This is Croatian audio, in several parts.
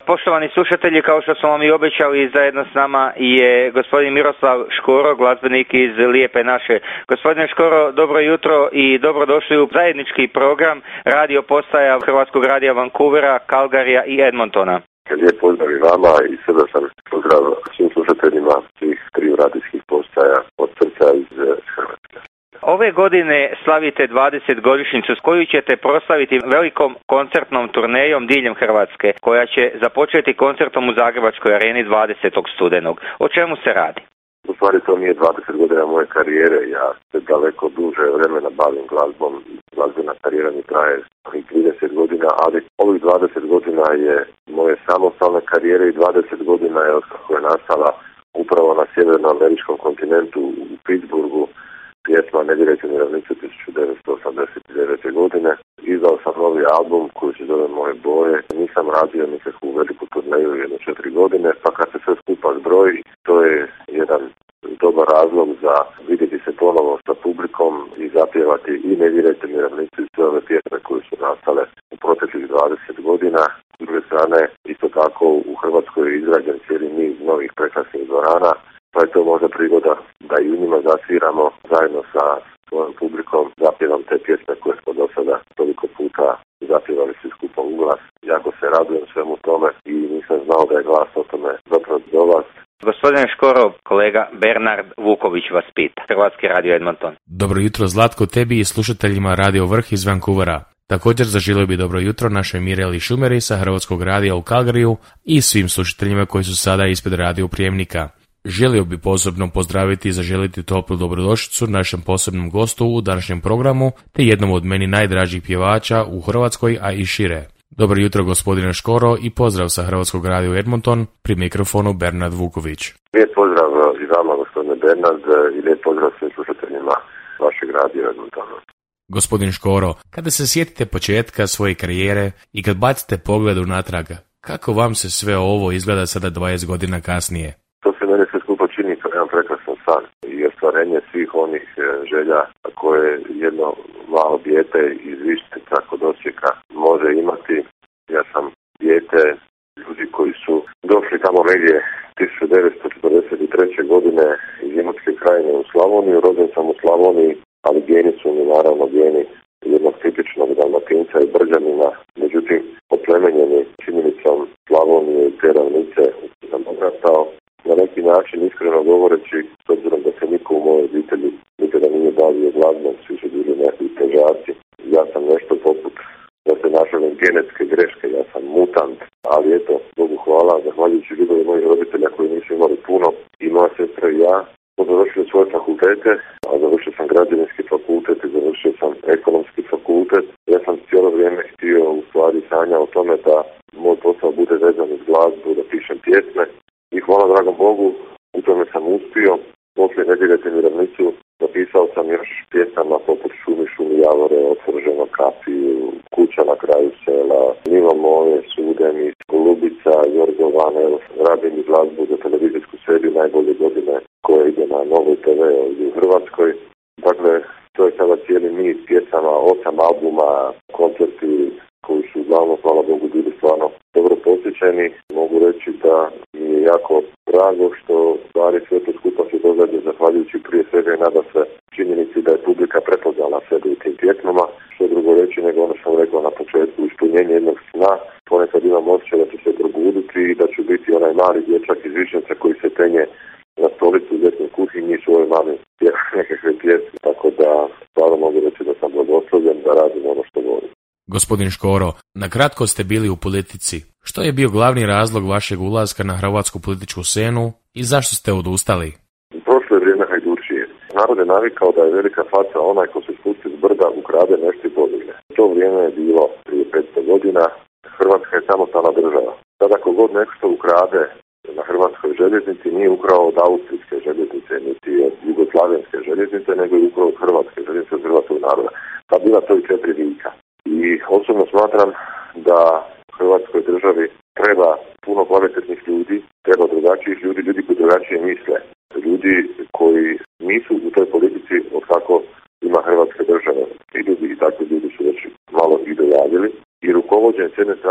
Poštovani slušatelji, kao što smo vam i obećali, zajedno s nama je gospodin Miroslav Škoro, glazbenik iz Lijepe naše. Gospodine Škoro, dobro jutro i dobrodošli u zajednički program radio postaja Hrvatskog radija Vancouvera, Calgaryja i Edmontona. Lijep pozdrav i vama i srdačan pozdrav svim slušateljima svih triju radijskih postaja od srca iz Hrvatske. Ove godine slavite 20 godišnjicu koju ćete proslaviti velikom koncertnom turnejom diljem Hrvatske, koja će započeti koncertom u Zagrebačkoj areni 20. studenog. O čemu se radi? U stvari to nije 20 godina moje karijere, ja se daleko duže vremena bavim glazbom, glazbena karijera mi traje 30 godina, ali ovih 20 godina je moje samostalne karijere i 20 godina je od kako je nastala upravo na sjevernoameričkom kontinentu u Pittsburghu pjesma Ne dirajte mi ravnicu 1989. godine. Izdao sam novi album koji se zove Moje boje. Nisam radio nikakvu veliku turneju jedno 4 godine, pa kad se sve skupa zbroji, to je jedan dobar razlog za vidjeti se ponovo sa publikom i zapjevati i Ne dirajte mi ravnicu i sve ove pjesme koje su nastale u proteklih 20 godina. S druge strane, isto tako u Hrvatskoj je izrađen cijeli niz novih prekrasnih dvorana, pa je to možda prigoda da i u njima zasviramo zajedno sa svojom publikom, zapjevam te pjesme koje smo do sada toliko puta zapjevali svi skupa u glas. Jako se radujem svemu tome i nisam znao da je glas o tome zapravo do vas. Gospodine Škoro, kolega Bernard Vuković vas pita, Hrvatski radio Edmonton. Dobro jutro Zlatko, tebi i slušateljima Radio Vrh iz Vancouvera. Također zaželio bi dobro jutro našoj Mireli Šumeri sa Hrvatskog radija u Calgaryju i svim slušateljima koji su sada ispred radio prijemnika. Želio bi posebno pozdraviti i zaželiti toplu dobrodošlicu našem posebnom gostu u današnjem programu, te jednom od meni najdražih pjevača u Hrvatskoj, a i šire. Dobro jutro gospodine Škoro i pozdrav sa Hrvatskog radija Edmonton, pri mikrofonu Bernard Vuković. Lijep pozdrav i vama gospodine Bernard i lijep pozdrav svim slušateljima vašeg radija Edmontona. Gospodin Škoro, kada se sjetite početka svoje karijere i kad bacite pogled unatrag, kako vam se sve ovo izgleda sada 20 godina kasnije? To se meni sve skupo čini kao jedan prekrasan san i ostvarenje svih onih želja koje jedno malo dijete iz Vištica kod Osijeka može imati. Ja sam dijete ljudi koji su došli tamo negdje 1943. godine iz Imotske krajine u Slavoniju. Rođen sam u Slavoniji, ali geni su mi naravno geni jednog tipičnog Dalmatinca i Brđanina. Međutim, oplemenjeni činjenicom Slavonije i te ravnice sam odrastao. Na neki način, iskreno govoreći, s obzirom da se niko u mojoj obitelji nikada nije bavio glazbom, svi su bili neki težaci. Ja sam nešto poput, da se našao genetske greške, ja sam mutant, ali eto, Bogu hvala, zahvaljujući ljubavi mojih roditelja koji nisu imali puno, i moja sestra i ja smo završili svoje fakultete, a završio sam građevinski fakultet i završio sam ekonomski fakultet. Ja sam cijelo vrijeme htio, u stvari sanja o tome da moj posao bude vezan uz glazbu, da pišem pjesme. I hvala dragom Bogu, u tome sam uspio. Poslije Ne dirajte mi ravnicu napisao sam još pjesama poput Šumi, šumi, javore, Otvrženo kapiju, Kuća na kraju sela, Mimo moje, Sudeni, Golubica, Jorgovanel, radim i glazbu za televizijsku seriju Najbolje godine koja ide na Novoj TV ovdje u Hrvatskoj. Dakle, to je sada cijeli niz pjesama, 8 albuma, koncerti koji su uglavnom, hvala Bogu, bili stvarno dobro posjećeni. Mogu reći da mi je jako drago što stvari sve to skupa se događa zahvaljujući prije svega i nada se činjenici da je publika prepoznala sebe u tim pjesmama. Što drugo reći nego ono što sam rekao na početku, ispunjenje jednog sna. Ponekad imam osjećaj da ću se probuditi i da ću biti onaj mali dječak iz Višnjica koji se penje na stolicu u ljetnoj kuhinji i svojoj mami nekakve pjesme. Tako da stvarno mogu reći da sam blagoslovljen da radim ono što volim. Gospodin Škoro, na kratko ste bili u politici. Što je bio glavni razlog vašeg ulaska na hrvatsku političku scenu i zašto ste odustali? Prošlo je vrijeme hajdučije. Narod je navikao da je velika faca onaj ko se spusti s brda, ukrade nešto i pobigne. To vrijeme je bilo prije 500 godina. Hrvatska je samostalna država. Sada kogod nešto ukrade na hrvatskoj željeznici nije ukrao od austrijske željeznice niti od jugoslavenske željeznice, nego je ukrao od hrvatske željeznice, od hrvatskog naroda. Pa bila to i 4 vijeka. I osobno smatram da Hrvatskoj državi treba puno kvalitetnih ljudi, treba drugačijih ljudi, ljudi koji drugačije misle, ljudi koji nisu u toj politici od kako ima Hrvatske države. I ljudi i takvi ljudi su već malo i dojavili i rukovođen s jedne strane tim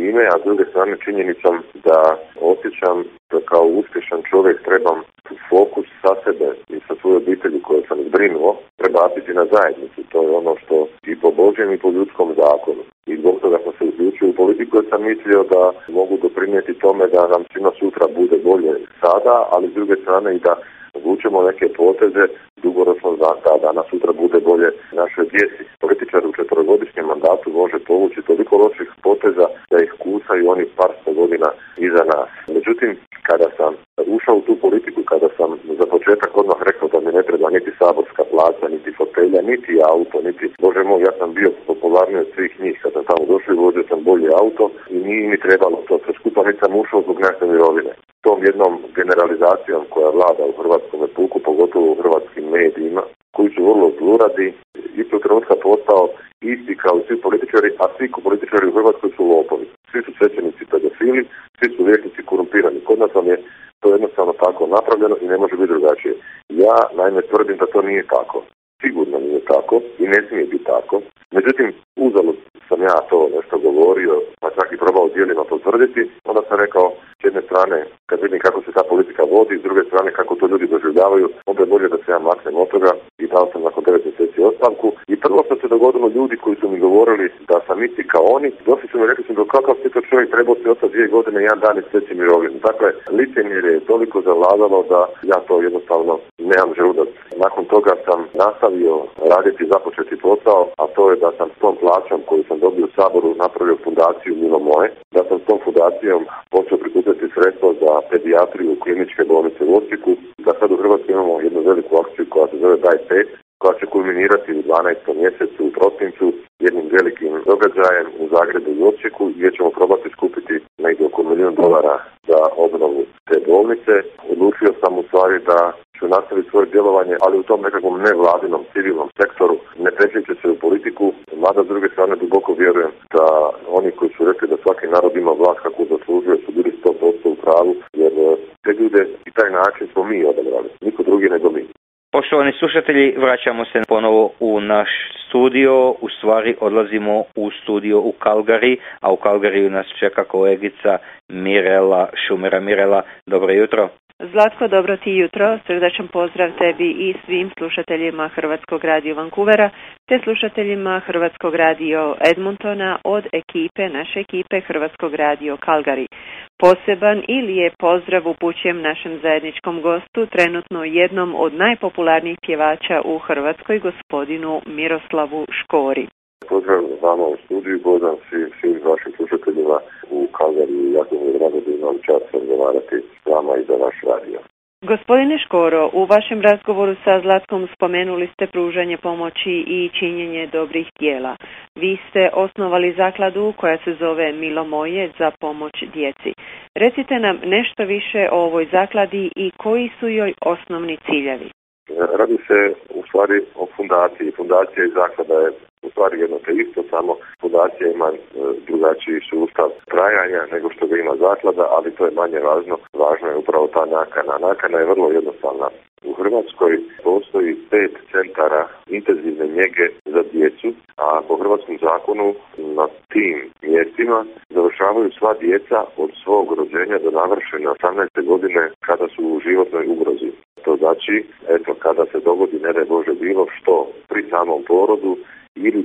time, a s druge strane činjenicom da osjećam da kao uspješan čovjek trebam fokus sa sebe i sa svoje obitelji koje sam zbrinuo prebaciti na zajednicu. To je ono što i po Božjem i po ljudskom zakonu. I zbog toga sam se uključio u politiku jer sam mislio da mogu doprinijeti tome da nam svima sutra bude bolje sada, ali s druge strane i da odlučimo neke poteze dugoročno da nas sutra bude bolje našoj djeci. Političar u 4-godišnjem mandatu može povući toliko loših poteza da ih kusaju oni par sto godina iza nas. Međutim, kada sam ušao u tu politiku, kada sam za početak odmah rekao da mi ne treba niti saborska plaća, niti fotelja, niti auto, niti, Bože moj, ja sam bio popularniji od svih njih. Kad sam tamo došao i vozio sam bolji auto i nije mi trebalo to sve skupa, niti sam ušao zbog nekakve mirovine. Tom jednom generalizacijom koja vlada u hrvatskom puku, pogotovo u hrvatskim medijima, koji su vrlo zluradi, istog trenutka postao isti kao svi političari, a svi političari u Hrvatskoj su lopovi. Svi su svećenici pedofili, svi su vjernici korumpirani. Kod nas vam je to jednostavno tako napravljeno i ne može biti drugačije. Ja naime tvrdim da to nije tako. Sigurno nije tako i ne smije biti tako. Međutim, uzalud sam ja to nešto govorio, pa čak i probao djelima potvrditi, onda sam rekao, s jedne strane, kad vidim kako se ta politika vodi, s druge strane kako to ljudi doživljavaju, onda je bolje da se ja maknem od toga i dao sam nakon 9 mjeseci ostavku. I prvo što se dogodilo, ljudi koji su mi govorili da sam isti kao oni, došli su mi rekli su do kakav si to čovjek, trebao si ostati 2 godine, 1 dan i steći mirovinu. Dakle, licemjerje je toliko zavladalo da ja to jednostavno nemam želudac. Nakon toga sam nastavio raditi započeti posao, a to je da sam s tom plaćom koju sam dobio u Saboru napravio fundaciju Milo moje, da sam s tom fundacijom počeo prikupljati sredstva za pedijatriju kliničke bolnice u Osijeku, da sad u Hrvatskoj imamo jednu veliku akciju koja se zove Daj 5, koja će kulminirati u 12. mjesecu u prosincu jednim velikim događajem u Zagrebu i Osijeku, gdje ćemo probati skupiti negdje oko $1 milijun za obnovu te bolnice. Odlučio sam u stvari da ću nastaviti svoje djelovanje, ali u tom nekakvom nevladinom, civilnom sektoru, ne presjeće se u politiku, mada s druge strane duboko vjerujem da oni koji su rekli da svaki narod ima vlast kako zaslužuje su bili 100% u pravu, jer te ljude i taj način smo mi odabrali, niko drugi nego mi. Poštovani slušatelji, vraćamo se ponovo u naš studio, u stvari odlazimo u studio u Calgary, a u Calgaryju nas čeka kolegica Mirela Šumera. Mirela, dobro jutro. Zlatko, dobro ti jutro, srdačan pozdrav tebi i svim slušateljima Hrvatskog radio Vancouvera te slušateljima Hrvatskog radio Edmontona od naše ekipe Hrvatskog radio Calgary. Poseban i lijep pozdrav upućujem našem zajedničkom gostu, trenutno jednom od najpopularnijih pjevača u Hrvatskoj, gospodinu Miroslavu Škori. Pozdrav vama u studiju, pozdrav svim vašim slušateljima u Calgaryju i jako mi je drago da imam čast razgovarati s vama i za vaš radio. Gospodine Škoro, u vašem razgovoru sa Zlatkom spomenuli ste pružanje pomoći i činjenje dobrih djela. Vi ste osnovali zakladu koja se zove Milo moje za pomoć djeci. Recite nam nešto više o ovoj zakladi i koji su joj osnovni ciljevi. Radi se u stvari o fundaciji. Fundacija i zaklada je u stvari jedno te isto, samo fundacija ima drugačiji sustav trajanja nego što ga ima zaklada, ali to je manje važno. Važno je upravo ta nakana. Nakana je vrlo jednostavna. U Hrvatskoj postoji 5 centara intenzivne njege za djecu, a po hrvatskom zakonu na tim mjestima završavaju sva djeca od svog rođenja do navršene 18. godine kada su u životnoj ugrozi. To znači, kada se dogodi, ne daj Bože, bilo što pri samom porodu ili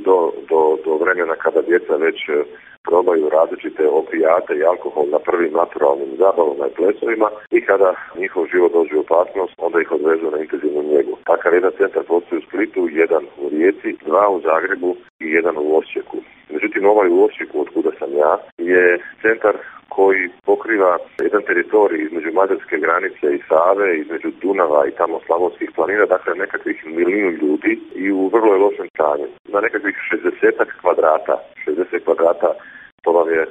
do vremena kada djeca već probaju različite opijate i alkohol na prvim naturalnim zabavama i plesovima i kada njihov život dođe u opasnost, onda ih odvezu na intenzivnu njegu. Takav jedan centar postoji u Splitu, 1 u Rijeci, 2 u Zagrebu i 1 u Osijeku. Međutim, ovaj u Osijeku, od kuda sam ja, je centar koji pokriva jedan teritorij između mađarske granice i Save, između Dunava i tamo Slavonskih planina, dakle nekakvih 1 milijun ljudi i u vrlo je lošem stanju. Na nekakvih 60 kvadrata, 60 kvadrata, to vam je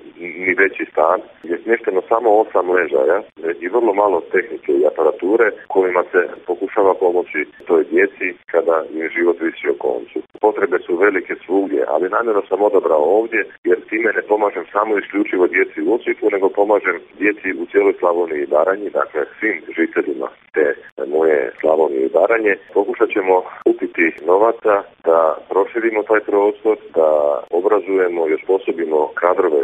ni veći stan, je smješteno samo 8 ležaja i vrlo malo tehnike i aparature kojima se pokušava pomoći toj djeci kada im život visi o koncu. Potrebe su velike svugdje, ali namjerno sam odabrao ovdje jer time ne pomažem samo isključivo djeci u Osijeku, nego pomažem djeci u cijeloj Slavoniji i Baranji, dakle svim žiteljima te moje Slavonije i Baranje. Pokušat ćemo kupiti novaca da proširimo taj prostor, da obrazujemo i osposobimo kadrove i ljude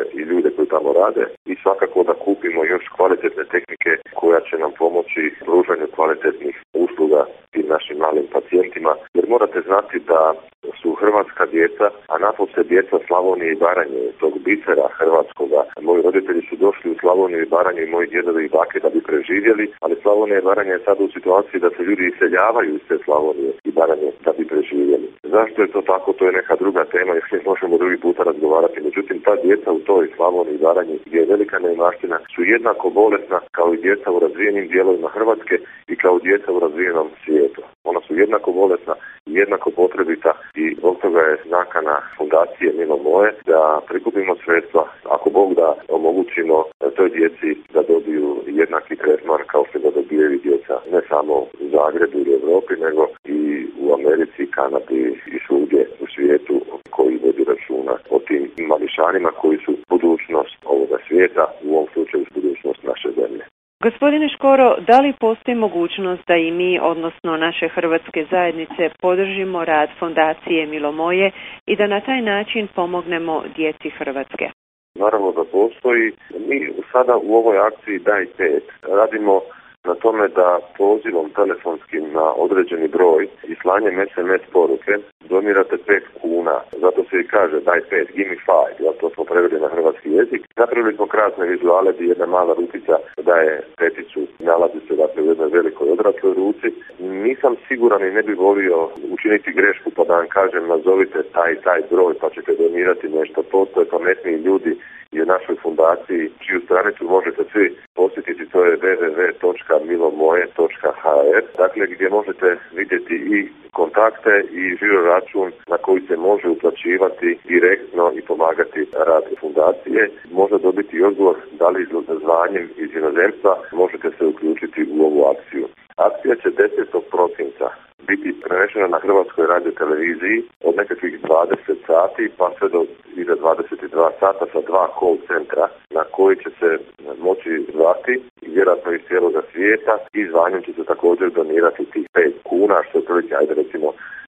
ljude koji tamo rade i svakako da kupimo još kvalitetne tehnike koja će nam pomoći pružanju kvalitetnih usluga tim našim malim pacijentima, jer morate znati da su hrvatska djeca, a napose djeca Slavonije i Baranje, tog bisera hrvatskoga. Moji roditelji su došli u Slavoniju i Baranju i moji djedovi i bake da bi preživjeli, ali Slavonija i Baranje je sad u situaciji da se ljudi iseljavaju iz te Slavonije i Baranje da bi preživjeli. Zašto je to tako? To je neka druga tema i možemo drugi puta razgovarati. Međutim, ta djeca u toj Slavoniji i Baranji gdje je velika neimaština su jednako bolesna kao i djeca u razvijenim dijelovima Hrvatske i kao djeca u razvijenom svijetu. Ona su jednako bolesna i jednako potrebita i zbog toga je nakana fundacije Milo moje da prikupimo sredstva, ako Bog da omogućimo toj djeci da dobiju jednaki tretman kao što ga dobijaju djeca ne samo u Zagrebu ili Europi, nego i u Americi, Kanadi i svugdje u svijetu koji vodi računa o tim mališanima koji su budućnost ovoga svijeta, u ovom slučaju budućnost naše zemlje. Gospodine Škoro, da li postoji mogućnost da i mi, odnosno naše hrvatske zajednice, podržimo rad Fondacije Milo moje i da na taj način pomognemo djeci Hrvatske? Naravno da postoji. Mi sada u ovoj akciji Daj 5 radimo na tome da pozivom telefonskim na određeni broj i slanjem SMS poruke donirate 5 kuna. Zato se i kaže Daj 5, give me 5, to smo preveli na hrvatski jezik. Napravili smo krasne vizuale gdje jedna mala rukica daje peticu, nalazi se dakle u jednoj velikoj odrasloj ruci. Nisam siguran i ne bi volio učiniti grešku pa da vam kažem nazovite taj broj pa ćete donirati nešto. Postoje pametniji ljudi i u našoj fundaciji, čiju stranicu možete svi posjetiti, to je www.milomoje.hr, dakle gdje možete vidjeti i kontakte i žiro račun na koji se može uplaćivati direktno i pomagati rad fundacije. Može dobiti i odgovor da li zvanjem iz inozemstva možete se uključiti u ovu akciju. Akcija će 10. prosinca biti prenešena na Hrvatskoj radioteleviziji od nekakvih 20 sati pa sve do iza 22 sata sa 2 call centra na koji će se moći zvati vjerojatno iz cijeloga svijeta i zvanjem će se također donirati tih 5 kuna što je prilike, ajde recimo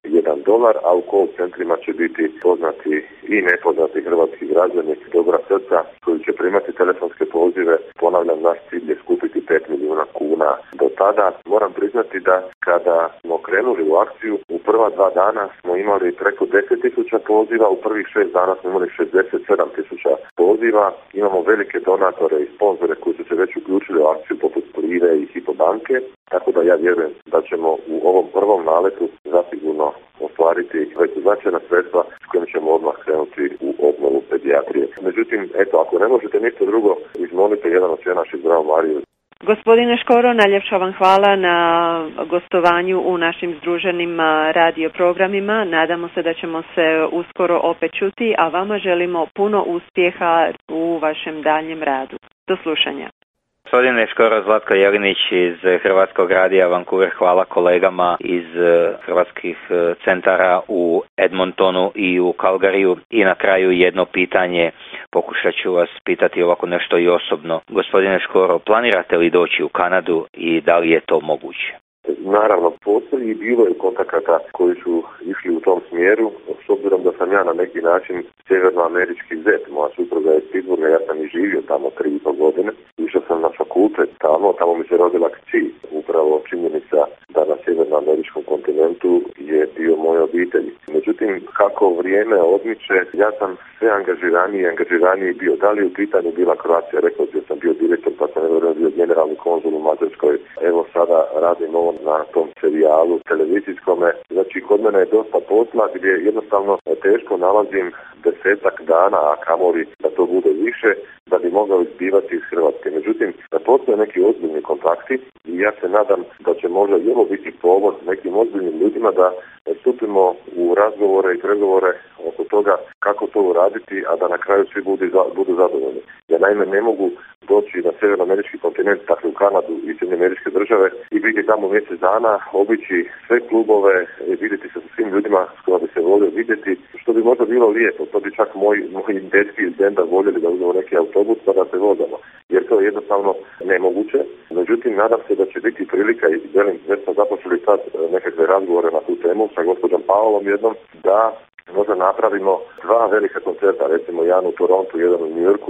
$1, a u call centrima će biti poznati i nepoznati hrvatski građani dobra srca koji će primati telefonske pozive. Ponavljam, naš cilj je skupiti 5 milijuna kuna. Do tada moram priznati da kada smo krenuli u akciju, u prva 2 dana smo imali preko 10.000 poziva, u prvih 6 dana smo imali 67.000 poziva. Imamo velike donatore i sponzore koji su se već uključili u akciju poput Plive i Hypo banke, tako da ja vjerujem da ćemo u ovom prvom naletu zasigurno ostvariti već značajna sredstva s kojim ćemo odmah krenuti u obnovu pedijatrije. Međutim, ako ne možete ništa drugo, izmolite jedan od sve naših Zdravo Mariju. Gospodine Škoro, najljepša vam hvala na gostovanju u našim združenim radio programima. Nadamo se da ćemo se uskoro opet čuti, a vama želimo puno uspjeha u vašem daljem radu. Do slušanja. Gospodine Škoro, Zlatko Jelinić iz Hrvatskog radija Vancouver, hvala kolegama iz hrvatskih centara u Edmontonu i u Calgaryju. I na kraju jedno pitanje, pokušat ću vas pitati ovako nešto i osobno. Gospodine Škoro, planirate li doći u Kanadu i da li je to moguće? Naravno, postoji i bilo je kontakata koji su išli u tom smjeru, s obzirom da sam ja na neki način sjevernoamerički zet. Moja supruga je iz Pittsburgha, ja sam i živio tamo 3,5 godine. Išao sam na fakultet tamo mi se rodila kći. Upravo činjenica da na sjevernoameričkom kontinentu je dio moje obitelji. Međutim, kako vrijeme odmiče, ja sam sve angažiraniji bio. Da li u pitanju bila Croatia Records, jer sam bio direktor, pa sam bio generalni konzul u Mađarskoj. Evo sada radim ovo na tom serijalu televizijskome. Znači, kod mene je dosta posla gdje jednostavno teško nalazim 10 dana, a kamoli da to bude više, da bi mogao izbivati iz Hrvatske. Međutim, da postoje neki ozbiljni kontakti i ja se nadam da će možda i ovo biti povod nekim ozbiljnim ljudima da stupimo u razgovore i pregovore oko toga kako to uraditi, a da na kraju svi budu zadovoljni. Ja naime ne mogu doći na sjevernoamerički kontinent, dakle u Kanadu i Sjedinjene Američke Države i biti tamo mjesec dana, obići sve klubove, vidjeti se sa svim ljudima s kojima bi se volio vidjeti, što bi možda bilo lijepo. To bi čak moji dečki iz benda voljeli da uzmemo neki autobus pa da se vozamo, jer to je jednostavno nemoguće. Međutim, nadam se da će biti prilika i već smo započeli sad nekakve razgovore na tu temu sa gospođom Paolom jednom, da možda napravimo 2 velika koncerta, recimo jedan u Torontu, jedan u New Yorku,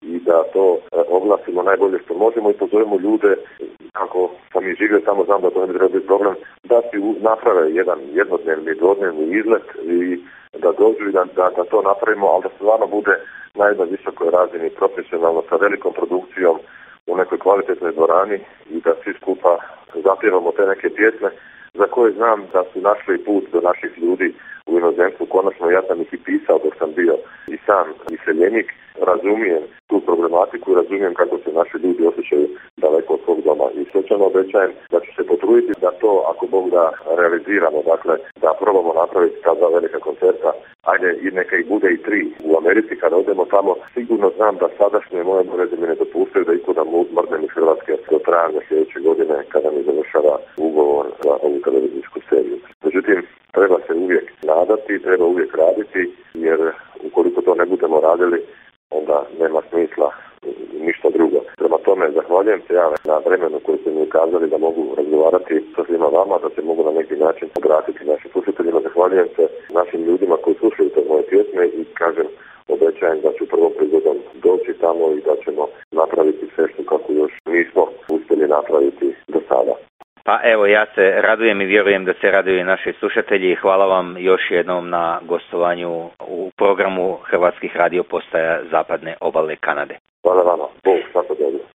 i da to oglasimo najbolje što možemo i pozovemo ljude, kako sam i živio tamo, znam da to ne bi trebao biti problem, da si naprave jedan jednodnevni, dvodnevni izlet i da dođu i da to napravimo, ali da stvarno bude na jednoj visokoj razini, profesionalno, sa velikom produkcijom u nekoj kvalitetnoj dvorani i da svi skupa zapjevamo te neke pjesme za koje znam da su našli put do naših ljudi u inozemstvu. Konačno, ja sam ih i pisao dok sam bio i sam iseljenik, razumijem tu problematiku i razumijem kako se naši ljudi osjećaju daleko od svog doma. I svećano obećajem da ću se potruditi da to, ako Bog da, realiziramo, dakle da probamo napraviti ta dva velika koncerta, ajde i neka ih bude i 3 u Americi. Kada odemo tamo, sigurno znam da sadašnje moje obaveze mi ne dopuštaju da ikuda mrdnem iz Hrvatske do trajanja sljedeće godine kada mi završava ugovor za ovu televizijsku seriju. Međutim, treba se uvijek nadati, treba uvijek raditi, jer ukoliko to ne budemo radili, onda nema smisla ništa drugo. Prema tome, zahvaljujem se ja na vremenu koji ste mi ukazali da mogu razgovarati sa svima vama, da se mogu na neki način obratiti našim slušateljima. Zahvaljujem se našim ljudima koji slušaju te moje pjesme i kažem, obećajem da ću prvom prigodom doći tamo i da ćemo napraviti sve što kako još nismo uspjeli napraviti do sada. Pa evo, ja se radujem i vjerujem da se raduju i naši slušatelji. Hvala vam još jednom na gostovanju u programu Hrvatskih radiopostaja Zapadne obale Kanade. Hvala vama. Bog, svako dobro.